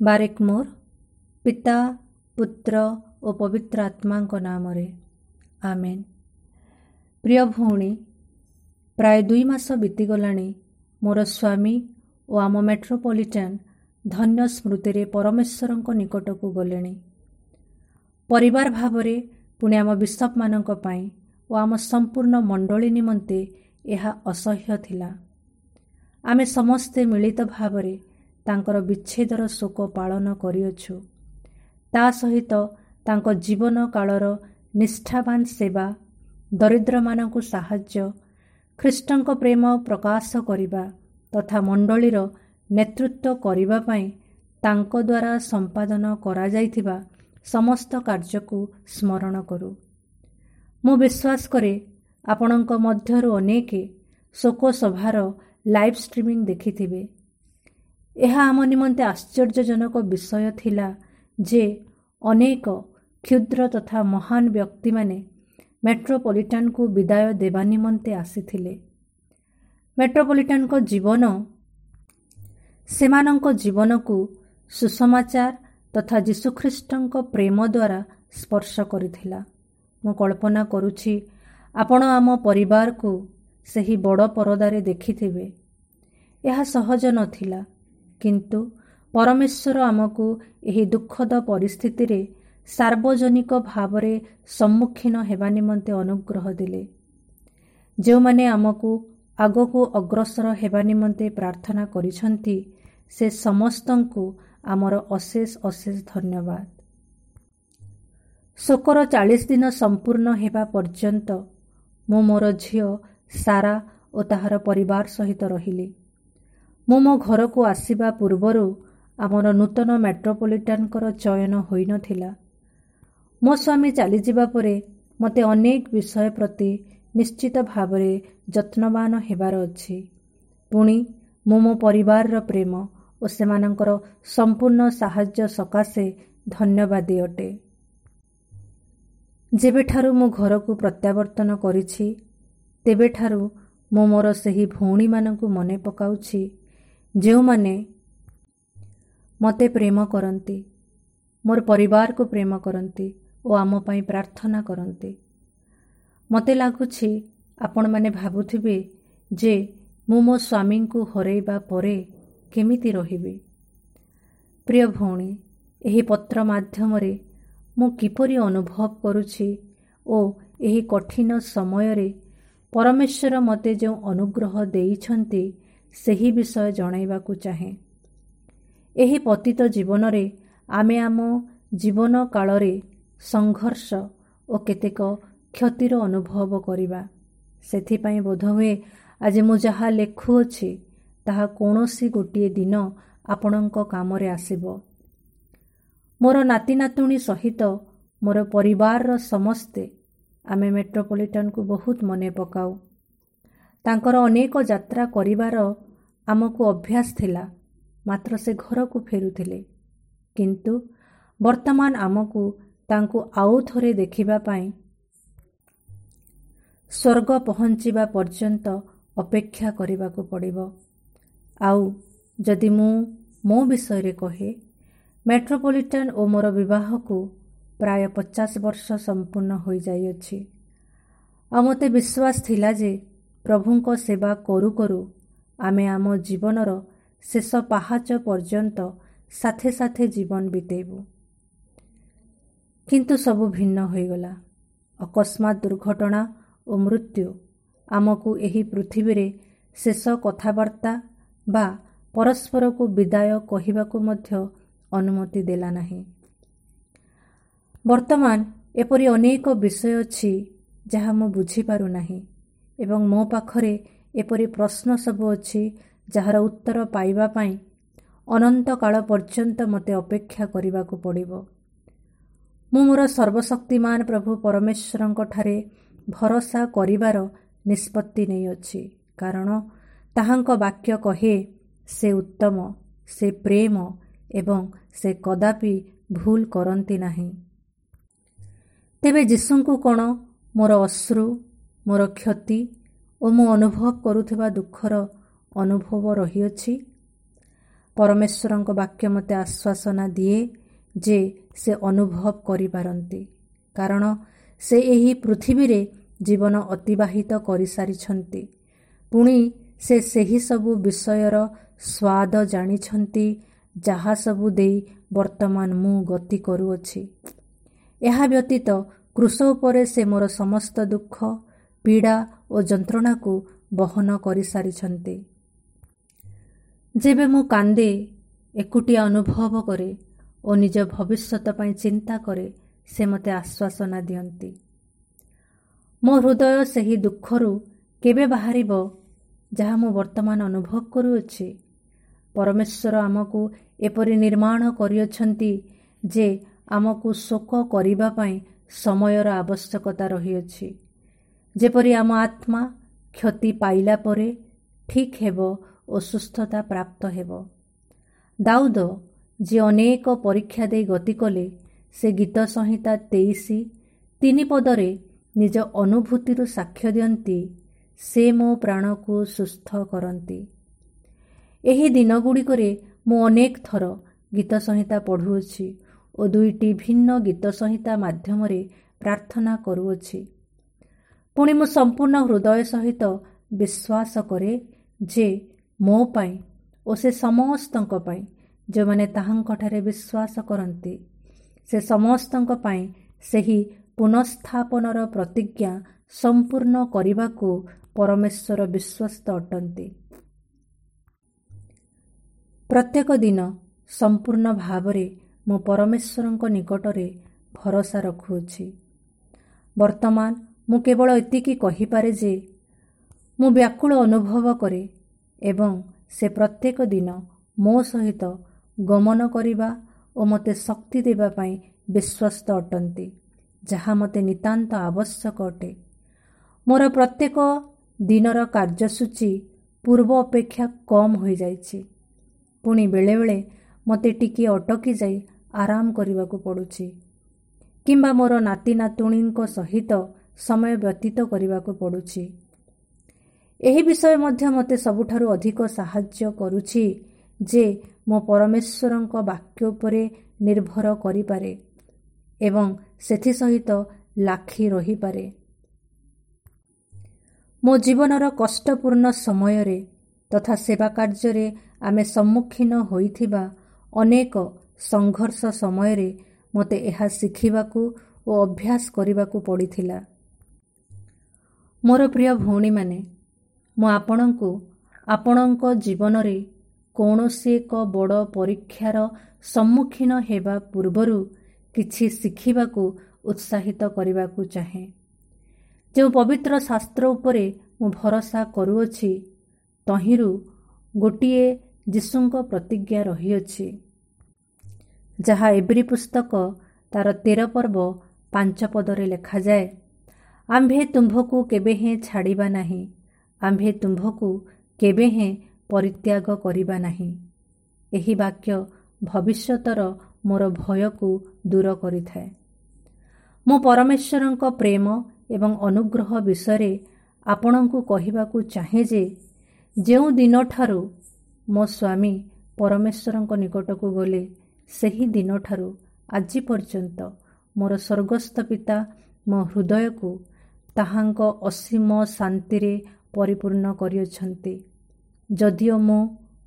ବାରେକମୋର ପିତା ପୁତ୍ର ଓ ପବିତ୍ର ଆତ୍ମାଙ୍କ ନାମରେ ଆମେନ୍। ପ୍ରିୟ ଭଉଣୀ, ପ୍ରାୟ 2 ମାସ ବିତିଗଲାଣି ମୋର ସ୍ୱାମୀ ଓ ଆମ ମେଟ୍ରୋପଲିଟାନ ଧନ୍ୟ ସ୍ମୃତିରେ ପରମେଶ୍ୱରଙ୍କ ନିକଟକୁ ଗଲେଣି। ପରିବାର ଭାବରେ ପୁଣି ଆମ ବିଶପମାନଙ୍କ ପାଇଁ ଓ ଆମ ସମ୍ପୂର୍ଣ୍ଣ ମଣ୍ଡଳୀ ନିମନ୍ତେ ଏହା ଅସହ୍ୟ ଥିଲା। ଆମେ ସମସ୍ତେ ମିଳିତ ଭାବରେ ତାଙ୍କର ବିଚ୍ଛେଦର ଶୋକ ପାଳନ କରିଅଛୁ। ତା ସହିତ ତାଙ୍କ ଜୀବନ କାଳର ନିଷ୍ଠାବାନ ସେବା, ଦରିଦ୍ରମାନଙ୍କୁ ସାହାଯ୍ୟ, ଖ୍ରୀଷ୍ଟଙ୍କ ପ୍ରେମ ପ୍ରକାଶ କରିବା ତଥା ମଣ୍ଡଳୀର ନେତୃତ୍ୱ କରିବା ପାଇଁ ତାଙ୍କ ଦ୍ୱାରା ସମ୍ପାଦନ କରାଯାଇଥିବା ସମସ୍ତ କାର୍ଯ୍ୟକୁ ସ୍ମରଣ କରୁ। ମୁଁ ବିଶ୍ୱାସ କରେ ଆପଣଙ୍କ ମଧ୍ୟରୁ ଅନେକେ ଶୋକସଭାର ଲାଇଭ୍ ଷ୍ଟ୍ରିମିଂ ଦେଖିଥିବେ। ଏହା ଆମ ନିମନ୍ତେ ଆଶ୍ଚର୍ଯ୍ୟଜନକ ବିଷୟ ଥିଲା ଯେ ଅନେକ କ୍ଷୁଦ୍ର ତଥା ମହାନ ବ୍ୟକ୍ତିମାନେ ମେଟ୍ରୋପଲିଟାନକୁ ବିଦାୟ ଦେବା ନିମନ୍ତେ ଆସିଥିଲେ। ମେଟ୍ରୋପଲିଟାନଙ୍କ ଜୀବନ ସେମାନଙ୍କ ଜୀବନକୁ ସୁସମାଚାର ତଥା ଯୀଶୁଖ୍ରୀଷ୍ଟଙ୍କ ପ୍ରେମ ଦ୍ୱାରା ସ୍ପର୍ଶ କରିଥିଲା। ମୁଁ କଳ୍ପନା କରୁଛି ଆପଣ ଆମ ପରିବାରକୁ ସେହି ବଡ଼ ପରଦାରେ ଦେଖିଥିବେ। ଏହା ସହଜ ନଥିଲା, କିନ୍ତୁ ପରମେଶ୍ୱର ଆମକୁ ଏହି ଦୁଃଖଦ ପରିସ୍ଥିତିରେ ସାର୍ବଜନିକ ଭାବରେ ସମ୍ମୁଖୀନ ହେବା ନିମନ୍ତେ ଅନୁଗ୍ରହ ଦେଲେ। ଯେଉଁମାନେ ଆମକୁ ଆଗକୁ ଅଗ୍ରସର ହେବା ନିମନ୍ତେ ପ୍ରାର୍ଥନା କରିଛନ୍ତି, ସେ ସମସ୍ତଙ୍କୁ ଆମର ଅଶେଷ ଅଶେଷ ଧନ୍ୟବାଦ। ଶୋକର 40 ଦିନ ସମ୍ପୂର୍ଣ୍ଣ ହେବା ପର୍ଯ୍ୟନ୍ତ ମୁଁ ମୋର ଝିଅ ସାରା ଓ ତାହାର ପରିବାର ସହିତ ରହିଲି। ମୁଁ ମୋ ଘରକୁ ଆସିବା ପୂର୍ବରୁ ଆମର ନୂତନ ମେଟ୍ରୋପଲିଟାନଙ୍କର ଚୟନ ହୋଇନଥିଲା। ମୋ ସ୍ୱାମୀ ଚାଲିଯିବା ପରେ ମୋତେ ଅନେକ ବିଷୟ ପ୍ରତି ନିଶ୍ଚିତ ଭାବରେ ଯତ୍ନବାନ ହେବାର ଅଛି। ପୁଣି ମୁଁ ମୋ ପରିବାରର ପ୍ରେମ ଓ ସେମାନଙ୍କର ସମ୍ପୂର୍ଣ୍ଣ ସାହାଯ୍ୟ ସକାଶେ ଧନ୍ୟବାଦୀ ଅଟେ। ଯେବେଠାରୁ ମୁଁ ଘରକୁ ପ୍ରତ୍ୟାବର୍ତ୍ତନ କରିଛି, ତେବେଠାରୁ ମୁଁ ମୋର ସେହି ଭଉଣୀମାନଙ୍କୁ ମନେ ପକାଉଛି ଯେଉଁମାନେ ମୋତେ ପ୍ରେମ କରନ୍ତି, ମୋର ପରିବାରକୁ ପ୍ରେମ କରନ୍ତି ଓ ଆମ ପାଇଁ ପ୍ରାର୍ଥନା କରନ୍ତି। ମୋତେ ଲାଗୁଛି ଆପଣମାନେ ଭାବୁଥିବେ ଯେ ମୁଁ ମୋ ସ୍ୱାମୀଙ୍କୁ ହରାଇବା ପରେ କେମିତି ରହିବି। ପ୍ରିୟ ଭଉଣୀ, ଏହି ପତ୍ର ମାଧ୍ୟମରେ ମୁଁ କିପରି ଅନୁଭବ କରୁଛି ଓ ଏହି କଠିନ ସମୟରେ ପରମେଶ୍ୱର ମୋତେ ଯେଉଁ ଅନୁଗ୍ରହ ଦେଇଛନ୍ତି ସେହି ବିଷୟ ଜଣାଇବାକୁ ଚାହେଁ। ଏହି ପତିତ ଜୀବନରେ ଆମେ ଆମ ଜୀବନ କାଳରେ ସଂଘର୍ଷ ଓ କେତେକ କ୍ଷତିର ଅନୁଭବ କରିବା। ସେଥିପାଇଁ ବୋଧହୁଏ ଆଜି ମୁଁ ଯାହା ଲେଖୁଅଛି ତାହା କୌଣସି ଗୋଟିଏ ଦିନ ଆପଣଙ୍କ କାମରେ ଆସିବ। ମୋର ନାତି ନାତୁଣୀ ସହିତ ମୋର ପରିବାରର ସମସ୍ତେ ଆମେ ମେଟ୍ରୋପଲିଟାନକୁ ବହୁତ ମନେ ପକାଉ। ତାଙ୍କର ଅନେକ ଯାତ୍ରା କରିବାର ଆମକୁ ଅଭ୍ୟାସ ଥିଲା, ମାତ୍ର ସେ ଘରକୁ ଫେରୁଥିଲେ। କିନ୍ତୁ ବର୍ତ୍ତମାନ ଆମକୁ ତାଙ୍କୁ ଆଉ ଥରେ ଦେଖିବା ପାଇଁ ସ୍ୱର୍ଗ ପହଞ୍ଚିବା ପର୍ଯ୍ୟନ୍ତ ଅପେକ୍ଷା କରିବାକୁ ପଡ଼ିବ। ଆଉ ଯଦି ମୁଁ ମୋ ବିଷୟରେ କହେ, ମେଟ୍ରୋପଲିଟାନ ଓ ମୋର ବିବାହକୁ ପ୍ରାୟ 50 ବର୍ଷ ସମ୍ପୂର୍ଣ୍ଣ ହୋଇଯାଇଅଛି। ଆଉ ମୋତେ ବିଶ୍ୱାସ ଥିଲା ଯେ ପ୍ରଭୁଙ୍କ ସେବା କରୁ କରୁ ଆମେ ଆମ ଜୀବନର ଶେଷ ପାହାଚ ପର୍ଯ୍ୟନ୍ତ ସାଥେ ସାଥେ ଜୀବନ ବିତେଇବୁ। କିନ୍ତୁ ସବୁ ଭିନ୍ନ ହୋଇଗଲା। ଅକସ୍ମାତ୍ ଦୁର୍ଘଟଣା ଓ ମୃତ୍ୟୁ ଆମକୁ ଏହି ପୃଥିବୀରେ ଶେଷ କଥାବାର୍ତ୍ତା ବା ପରସ୍ପରକୁ ବିଦାୟ କହିବାକୁ ମଧ୍ୟ ଅନୁମତି ଦେଲା ନାହିଁ। ବର୍ତ୍ତମାନ ଏପରି ଅନେକ ବିଷୟ ଅଛି ଯାହା ମୁଁ ବୁଝିପାରୁନାହିଁ ଏବଂ ମୋ ପାଖରେ ଏପରି ପ୍ରଶ୍ନ ସବୁ ଅଛି ଯାହାର ଉତ୍ତର ପାଇବା ପାଇଁ ଅନନ୍ତ କାଳ ପର୍ଯ୍ୟନ୍ତ ମୋତେ ଅପେକ୍ଷା କରିବାକୁ ପଡ଼ିବ। ମୁଁ ମୋର ସର୍ବଶକ୍ତିମାନ ପ୍ରଭୁ ପରମେଶ୍ୱରଙ୍କ ଠାରେ ଭରସା କରିବାର ନିଷ୍ପତ୍ତି ନେଇଅଛି, କାରଣ ତାହାଙ୍କ ବାକ୍ୟ କହେ ସେ ଉତ୍ତମ, ସେ ପ୍ରେମ ଏବଂ ସେ କଦାପି ଭୁଲ କରନ୍ତି ନାହିଁ। ତେବେ ଯୀଶୁଙ୍କୁ କ'ଣ ମୋର ଅଶ୍ରୁ, ମୋର କ୍ଷତି ଓ ମୁଁ ଅନୁଭବ କରୁଥିବା ଦୁଃଖର ଅନୁଭବ ରହିଅଛି? ପରମେଶ୍ୱରଙ୍କ ବାକ୍ୟ ମୋତେ ଆଶ୍ୱାସନା ଦିଏ ଯେ ସେ ଅନୁଭବ କରିପାରନ୍ତି, କାରଣ ସେ ଏହି ପୃଥିବୀରେ ଜୀବନ ଅତିବାହିତ କରିସାରିଛନ୍ତି। ପୁଣି ସେ ସେହି ସବୁ ବିଷୟର ସ୍ୱାଦ ଜାଣିଛନ୍ତି ଯାହା ସବୁ ଦେଇ ବର୍ତ୍ତମାନ ମୁଁ ଗତି କରୁଅଛି। ଏହା ବ୍ୟତୀତ କ୍ରୁଶ ଉପରେ ସେ ମୋର ସମସ୍ତ ଦୁଃଖ, ପୀଡ଼ା ଓ ଯନ୍ତ୍ରଣାକୁ ବହନ କରିସାରିଛନ୍ତି। ଯେବେ ମୁଁ କାନ୍ଦେ, ଏକୁଟିଆ ଅନୁଭବ କରେ ଓ ନିଜ ଭବିଷ୍ୟତ ପାଇଁ ଚିନ୍ତା କରେ, ସେ ମୋତେ ଆଶ୍ୱାସନା ଦିଅନ୍ତି। ମୋ ହୃଦୟ ସେହି ଦୁଃଖରୁ କେବେ ବାହାରିବ ଯାହା ମୁଁ ବର୍ତ୍ତମାନ ଅନୁଭବ କରୁଅଛି? ପରମେଶ୍ୱର ଆମକୁ ଏପରି ନିର୍ମାଣ କରିଅଛନ୍ତି ଯେ ଆମକୁ ଶୋକ କରିବା ପାଇଁ ସମୟର ଆବଶ୍ୟକତା ରହିଅଛି। ଯେପରି ଆମ ଆତ୍ମା କ୍ଷତି ପାଇଲା ପରେ ଠିକ୍ ହେବ ଓ ସୁସ୍ଥତା ପ୍ରାପ୍ତ ହେବ। ଦାଉଦ, ଯିଏ ଅନେକ ପରୀକ୍ଷା ଦେଇ ଗତି କଲେ, ସେ ଗୀତ ସଂହିତା 23:3 ପଦରେ ନିଜ ଅନୁଭୂତିରୁ ସାକ୍ଷ୍ୟ ଦିଅନ୍ତି, ସେ ମୋ ପ୍ରାଣକୁ ସୁସ୍ଥ କରନ୍ତି। ଏହି ଦିନଗୁଡ଼ିକରେ ମୁଁ ଅନେକ ଥର ଗୀତ ସଂହିତା ପଢ଼ୁଅଛି ଓ 2ଟି ଭିନ୍ନ ଗୀତ ସଂହିତା ମାଧ୍ୟମରେ ପ୍ରାର୍ଥନା କରୁଅଛି। ପୁଣି ମୁଁ ସମ୍ପୂର୍ଣ୍ଣ ହୃଦୟ ସହିତ ବିଶ୍ୱାସ କରେ ଯେ ମୋ ପାଇଁ ଓ ସେ ସମସ୍ତଙ୍କ ପାଇଁ ଯେଉଁମାନେ ତାହାଙ୍କଠାରେ ବିଶ୍ୱାସ କରନ୍ତି, ସେ ସମସ୍ତଙ୍କ ପାଇଁ ସେହି ପୁନଃସ୍ଥାପନର ପ୍ରତିଜ୍ଞା ସମ୍ପୂର୍ଣ୍ଣ କରିବାକୁ ପରମେଶ୍ୱର ବିଶ୍ୱସ୍ତ ଅଟନ୍ତି। ପ୍ରତ୍ୟେକ ଦିନ ସମ୍ପୂର୍ଣ୍ଣ ଭାବରେ ମୁଁ ପରମେଶ୍ୱରଙ୍କ ନିକଟରେ ଭରସା ରଖୁଅଛି। ବର୍ତ୍ତମାନ ମୁଁ କେବଳ ଏତିକି କହିପାରେ ଯେ ମୁଁ ବ୍ୟାକୁଳ ଅନୁଭବ କରେ ଏବଂ ସେ ପ୍ରତ୍ୟେକ ଦିନ ମୋ ସହିତ ଗମନ କରିବା ଓ ମୋତେ ଶକ୍ତି ଦେବା ପାଇଁ ବିଶ୍ୱସ୍ତ ଅଟନ୍ତି, ଯାହା ମୋତେ ନିତାନ୍ତ ଆବଶ୍ୟକ ଅଟେ। ମୋର ପ୍ରତ୍ୟେକ ଦିନର କାର୍ଯ୍ୟସୂଚୀ ପୂର୍ବ ଅପେକ୍ଷା କମ୍ ହୋଇଯାଇଛି। ପୁଣି ବେଳେବେଳେ ମୋତେ ଟିକିଏ ଅଟକି ଯାଇ ଆରାମ କରିବାକୁ ପଡ଼ୁଛି କିମ୍ବା ମୋର ନାତି ନାତୁଣୀଙ୍କ ସହିତ ସମୟ ବ୍ୟତୀତ କରିବାକୁ ପଡ଼ୁଛି। ଏହି ବିଷୟ ମଧ୍ୟ ମୋତେ ସବୁଠାରୁ ଅଧିକ ସାହାଯ୍ୟ କରୁଛି ଯେ ମୁଁ ପରମେଶ୍ୱରଙ୍କ ବାକ୍ୟ ଉପରେ ନିର୍ଭର କରିପାରେ ଏବଂ ସେଥିସହିତ ଲାଖି ରହିପାରେ। ମୋ ଜୀବନର କଷ୍ଟପୂର୍ଣ୍ଣ ସମୟରେ ତଥା ସେବା କାର୍ଯ୍ୟରେ ଆମେ ସମ୍ମୁଖୀନ ହୋଇଥିବା ଅନେକ ସଂଘର୍ଷ ସମୟରେ ମୋତେ ଏହା ଶିଖିବାକୁ ଓ ଅଭ୍ୟାସ କରିବାକୁ ପଡ଼ିଥିଲା। ମୋର ପ୍ରିୟ ଭଉଣୀମାନେ, ମୁଁ ଆପଣଙ୍କୁ ଆପଣଙ୍କ ଜୀବନରେ କୌଣସି ଏକ ବଡ଼ ପରୀକ୍ଷାର ସମ୍ମୁଖୀନ ହେବା ପୂର୍ବରୁ କିଛି ଶିଖିବାକୁ ଉତ୍ସାହିତ କରିବାକୁ ଚାହେଁ। ଯେଉଁ ପବିତ୍ର ଶାସ୍ତ୍ର ଉପରେ ମୁଁ ଭରସା କରୁଅଛି, ତହିଁରୁ ଗୋଟିଏ ଯୀଶୁଙ୍କ ପ୍ରତିଜ୍ଞା ରହିଅଛି, ଯାହା ଏବ୍ରୀ ପୁସ୍ତକ ତାର 13 ପର୍ବ 5 ପଦରେ ଲେଖାଯାଏ, ଆମ୍ଭେ ତୁମ୍ଭକୁ କେବେ ହେଁ ଛାଡ଼ିବା ନାହିଁ, ଆମ୍ଭେ ତୁମ୍ଭକୁ କେବେ ହେଁ ପରିତ୍ୟାଗ କରିବା ନାହିଁ। ଏହି ବାକ୍ୟ ଭବିଷ୍ୟତର ମୋର ଭୟକୁ ଦୂର କରିଥାଏ। ମୁଁ ପରମେଶ୍ୱରଙ୍କ ପ୍ରେମ ଏବଂ ଅନୁଗ୍ରହ ବିଷୟରେ ଆପଣଙ୍କୁ କହିବାକୁ ଚାହେଁ ଯେ ଯେଉଁ ଦିନଠାରୁ ମୋ ସ୍ୱାମୀ ପରମେଶ୍ୱରଙ୍କ ନିକଟକୁ ଗଲେ, ସେହି ଦିନଠାରୁ ଆଜି ପର୍ଯ୍ୟନ୍ତ ମୋର ସ୍ୱର୍ଗସ୍ଥ ପିତା ମୋ ହୃଦୟକୁ ତାହାଙ୍କ ଅସୀମ ଶାନ୍ତିରେ ପରିପୂର୍ଣ୍ଣ କରିଅଛନ୍ତି। ଯଦିଓ ମୁଁ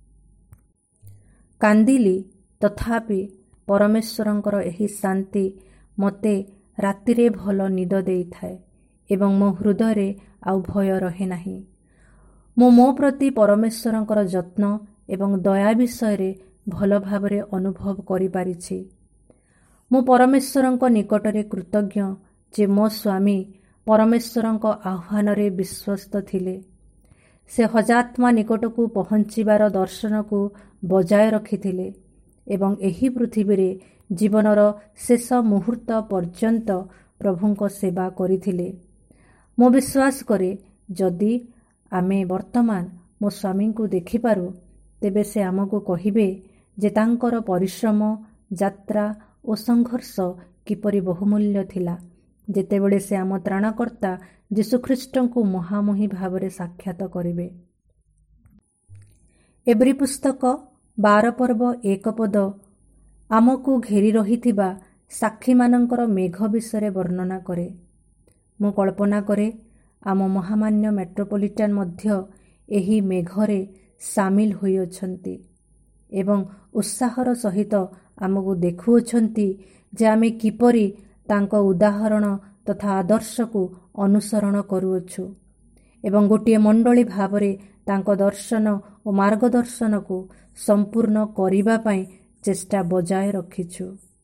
କାନ୍ଦିଲି, ତଥାପି ପରମେଶ୍ୱରଙ୍କର ଏହି ଶାନ୍ତି ମୋତେ ରାତିରେ ଭଲ ନିଦ ଦେଇଥାଏ ଏବଂ ମୋ ହୃଦୟରେ ଆଉ ଭୟ ରହେ ନାହିଁ। ମୁଁ ମୋ ପ୍ରତି ପରମେଶ୍ୱରଙ୍କର ଯତ୍ନ ଏବଂ ଦୟା ବିଷୟରେ ଭଲ ଭାବରେ ଅନୁଭବ କରିପାରିଛି। ମୁଁ ପରମେଶ୍ୱରଙ୍କ ନିକଟରେ କୃତଜ୍ଞ ଯେ ମୋ ସ୍ୱାମୀ ପରମେଶ୍ୱରଙ୍କ ଆହ୍ୱାନରେ ବିଶ୍ୱସ୍ତ ଥିଲେ। ସେ ହଜାତ୍ମା ନିକଟକୁ ପହଞ୍ଚିବାର ଦର୍ଶନକୁ ବଜାୟ ରଖିଥିଲେ ଏବଂ ଏହି ପୃଥିବୀରେ ଜୀବନର ଶେଷ ମୁହୂର୍ତ୍ତ ପର୍ଯ୍ୟନ୍ତ ପ୍ରଭୁଙ୍କ ସେବା କରିଥିଲେ। ମୁଁ ବିଶ୍ୱାସ କରେ ଯଦି ଆମେ ବର୍ତ୍ତମାନ ମୋ ସ୍ୱାମୀଙ୍କୁ ଦେଖିପାରୁ, ତେବେ ସେ ଆମକୁ କହିବେ ଯେ ତାଙ୍କର ପରିଶ୍ରମ, ଯାତ୍ରା ଓ ସଂଘର୍ଷ କିପରି ବହୁମୂଲ୍ୟ ଥିଲା, ଯେତେବେଳେ ସେ ଆମ ତ୍ରାଣକର୍ତ୍ତା ଯୀଶୁଖ୍ରୀଷ୍ଟଙ୍କୁ ମୁହାଁମୁହିଁ ଭାବରେ ସାକ୍ଷାତ କରିବେ। ଏବ୍ରୀ ପୁସ୍ତକ 12 ପର୍ବ 1 ପଦ ଆମକୁ ଘେରି ରହିଥିବା ସାକ୍ଷୀମାନଙ୍କର ମେଘ ବିଷୟରେ ବର୍ଣ୍ଣନା କରେ। ମୁଁ କଳ୍ପନା କରେ ଆମ ମହାମାନ୍ୟ ମେଟ୍ରୋପଲିଟାନ ମଧ୍ୟ ଏହି ମେଘରେ ସାମିଲ ହୋଇଅଛନ୍ତି ଏବଂ ଉତ୍ସାହର ସହିତ ଆମକୁ ଦେଖୁଅଛନ୍ତି ଯେ ଆମେ କିପରି ତାଙ୍କ ଉଦାହରଣ ତଥା ଆଦର୍ଶକୁ ଅନୁସରଣ କରୁଅଛୁ ଏବଂ ଗୋଟିଏ ମଣ୍ଡଳୀ ଭାବରେ ତାଙ୍କ ଦର୍ଶନ ଓ ମାର୍ଗଦର୍ଶନକୁ ସମ୍ପୂର୍ଣ୍ଣ କରିବା ପାଇଁ ଚେଷ୍ଟା ବଜାୟ ରଖିଛୁ।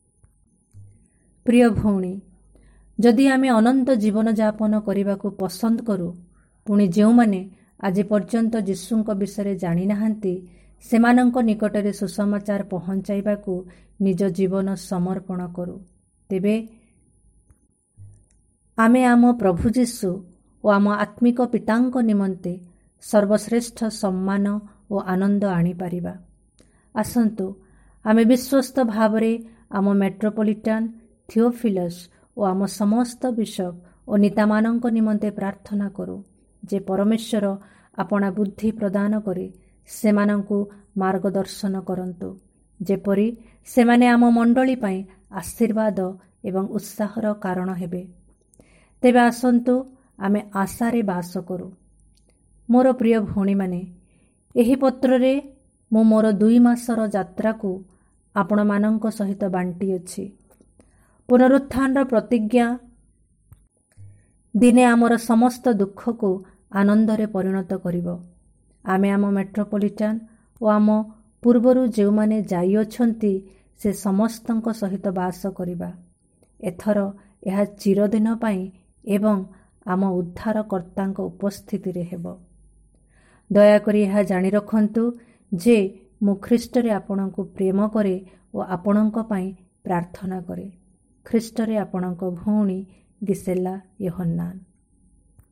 ପ୍ରିୟ ଭଉଣୀ, ଯଦି ଆମେ ଅନନ୍ତ ଜୀବନଯାପନ କରିବାକୁ ପସନ୍ଦ କରୁ, ପୁଣି ଯେଉଁମାନେ ଆଜି ପର୍ଯ୍ୟନ୍ତ ଯୀଶୁଙ୍କ ବିଷୟରେ ଜାଣିନାହାନ୍ତି ସେମାନଙ୍କ ନିକଟରେ ସୁସମାଚାର ପହଞ୍ଚାଇବାକୁ ନିଜ ଜୀବନ ସମର୍ପଣ କରୁ, ତେବେ ଆମେ ଆମ ପ୍ରଭୁ ଯୀଶୁ ଓ ଆମ ଆତ୍ମିକ ପିତାଙ୍କ ନିମନ୍ତେ ସର୍ବଶ୍ରେଷ୍ଠ ସମ୍ମାନ ଓ ଆନନ୍ଦ ଆଣିପାରିବା। ଆସନ୍ତୁ ଆମେ ବିଶ୍ୱସ୍ତ ଭାବରେ ଆମ ମେଟ୍ରୋପଲିଟାନ ଥିଓଫିଲସ୍ ଓ ଆମ ସମସ୍ତ ବିଶପ୍ ଓ ନେତାମାନଙ୍କ ନିମନ୍ତେ ପ୍ରାର୍ଥନା କରୁ ଯେ ପରମେଶ୍ୱର ଆପଣା ବୁଦ୍ଧି ପ୍ରଦାନ କରି ସେମାନଙ୍କୁ ମାର୍ଗଦର୍ଶନ କରନ୍ତୁ, ଯେପରି ସେମାନେ ଆମ ମଣ୍ଡଳୀ ପାଇଁ ଆଶୀର୍ବାଦ ଏବଂ ଉତ୍ସାହର କାରଣ ହେବେ। ତେବେ ଆସନ୍ତୁ ଆମେ ଆଶାରେ ବାସ କରୁ। ମୋର ପ୍ରିୟ ଭଉଣୀମାନେ, ଏହି ପତ୍ରରେ ମୁଁ ମୋର 2 ମାସର ଯାତ୍ରାକୁ ଆପଣମାନଙ୍କ ସହିତ ବାଣ୍ଟିଅଛି। ପୁନରୁତ୍ଥାନର ପ୍ରତିଜ୍ଞା ଦିନେ ଆମର ସମସ୍ତ ଦୁଃଖକୁ ଆନନ୍ଦରେ ପରିଣତ କରିବ। ଆମେ ଆମ ମେଟ୍ରୋପଲିଟାନ ଓ ଆମ ପୂର୍ବରୁ ଯେଉଁମାନେ ଯାଇଅଛନ୍ତି ସେ ସମସ୍ତଙ୍କ ସହିତ ବାସ କରିବା। ଏଥର ଏହା ଚିରଦିନ ପାଇଁ ଏବଂ ଆମ ଉଦ୍ଧାରକର୍ତ୍ତାଙ୍କ ଉପସ୍ଥିତିରେ ହେବ। ଦୟାକରି ଏହା ଜାଣି ରଖନ୍ତୁ ଯେ ମୁଁ ଖ୍ରୀଷ୍ଟରେ ଆପଣଙ୍କୁ ପ୍ରେମ କରେ ଓ ଆପଣଙ୍କ ପାଇଁ ପ୍ରାର୍ଥନା କରେ। ଖ୍ରୀଷ୍ଟରେ ଆପଣଙ୍କ ଭଉଣୀ ଗିସେଲା ୟୋହନ୍ନାନ।